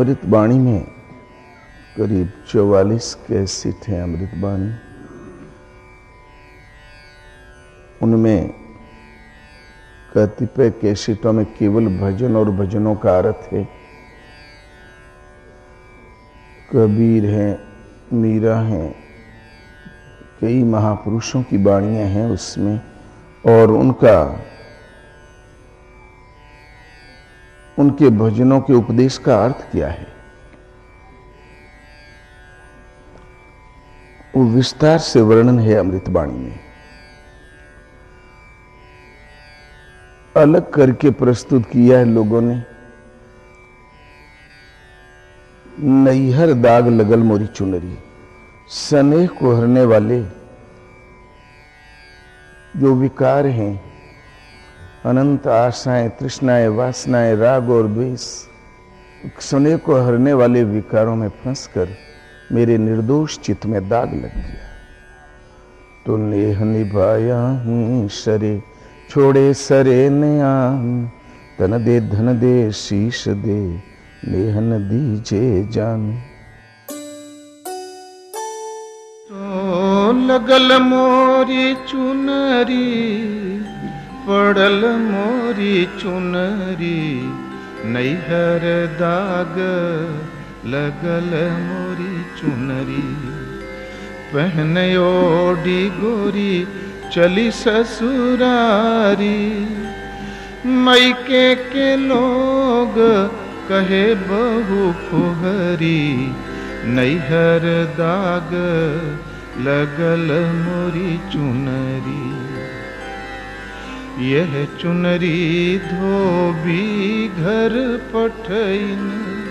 अमृतवाणी में करीब 44 कैसेट हैं अमृतवाणी। उनमें कतिपय कैसेटों में केवल भजन और भजनों का अर्थ है। कबीर हैं, मीरा हैं, कई महापुरुषों की वाणियां हैं उसमें, और उनके भजनों के उपदेश का अर्थ क्या है वो विस्तार से वर्णन है अमृतवाणी में। अलग करके प्रस्तुत किया है लोगों ने। नैहर दाग लगल मोरी चुनरी, स्नेह को हरने वाले जो विकार हैं, अनंत आशाएं, तृष्णाएं, वासनाएं, राग और द्वेष, स्नेह को हरने वाले विकारों में फंसकर मेरे निर्दोष चित्त में दाग लग गया। तो नेह निभाया हूं सरे, छोड़े सरे नयान, तन दे धन दे शीश दे, नेह न दीजे जान। तो लगल मोरी चुनरी, पड़ल मोरी चुनरी, नैहर दाग लगल मोरी चुनरी। पहन ओढ़ी गोरी चली ससुरारी, मैके के लोग कहे बहू फुहरी, नैहर दाग लगल मोरी चुनरी। यह चुनरी धोबी घर पठैन,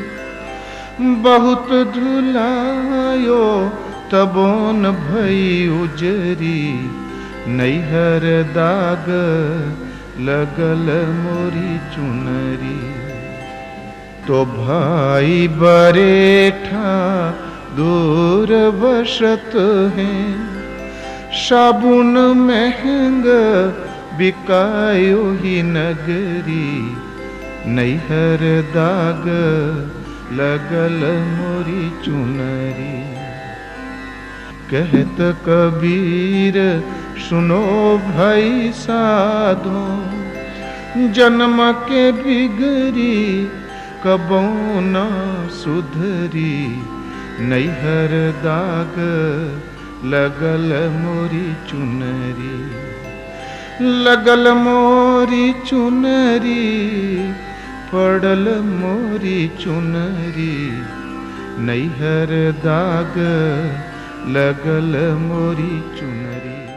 बहुत धुलायो तबोन भई उजरी, नैहर दाग लगल मोरी चुनरी। तो भाई बरेठा दूर बसत हैं, साबुन महंग बिकायो ही नगरी, नैहर दाग लगल मोरी चुनरी। कहत कबीर सुनो भाई साधो, जन्म के बिगड़ी कबो न सुधरी, नैहर दाग लगल मोरी चुनरी। लगल मोरी चुनरी, पड़ल मोरी चुनरी, नैहर दाग लगल मोरी चुनरी।